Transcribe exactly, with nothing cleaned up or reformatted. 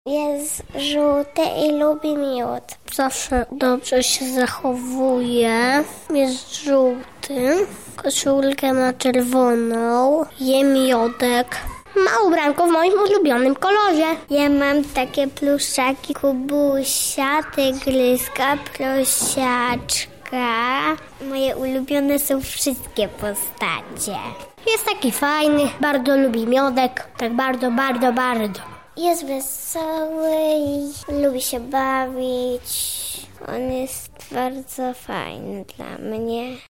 Jest żółty i lubi miód. Zawsze dobrze się zachowuje. Jest żółty. Koszulkę ma czerwoną. Je miodek. Ma ubranko w moim ulubionym kolorze. Ja mam takie pluszaki Kubusia, tygryska, prosiaczka. Moje ulubione są wszystkie postacie. Jest taki fajny, bardzo lubi miodek. Tak bardzo, bardzo, bardzo. Jest wesoły i lubi się bawić. On jest bardzo fajny dla mnie.